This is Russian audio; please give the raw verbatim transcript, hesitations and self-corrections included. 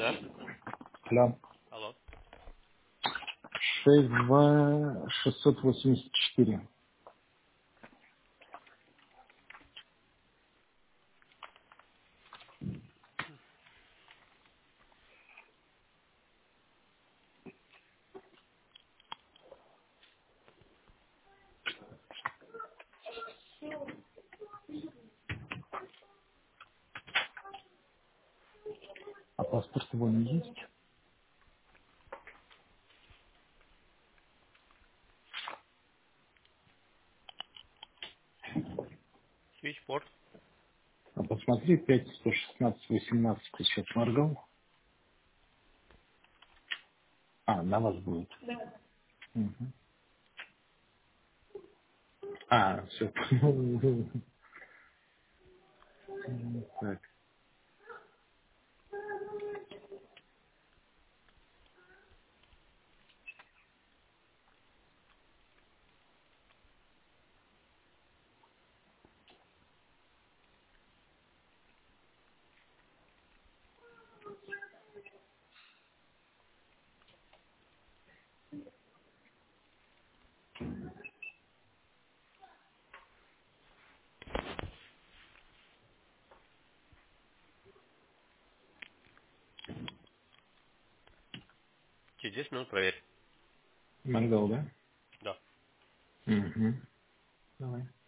Да? Алло. Алло. шесть два шестьсот восемьдесят четыре. А паспорт его не есть? Свитчборд. А посмотри, пять сто шестнадцать восемнадцать ты сейчас моргал. А, на вас будет. Мгм. А, все. Так, Через десять минут проверь. моргал, да? Да. Угу. Давай.